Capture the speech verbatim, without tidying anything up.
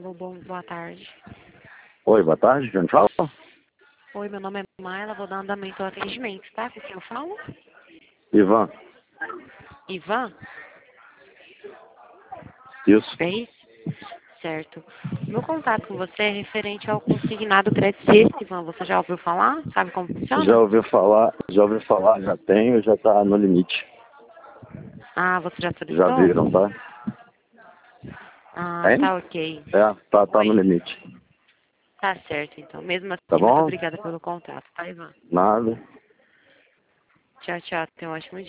Alô, bom, boa tarde. Oi, boa tarde, quem fala? Oi, meu nome é Maila, vou dar andamento ao atendimento, tá? Com quem eu falo? Ivan. Ivan? Isso. É isso? Certo. Meu contato com você é referente ao consignado Credit Suisse, Ivan. Você já ouviu falar? Sabe como funciona? Já ouvi falar, já ouvi falar, já tenho, já tá no limite. Ah, você já Já solicitou? viram, tá? Ah, Hein? tá ok. É, tá, tá no Oi. limite. Tá certo, então. Mesmo Tá assim, muito bom? obrigada pelo contato, tá, Ivan? Nada. Tchau, tchau. Tenha um ótimo dia.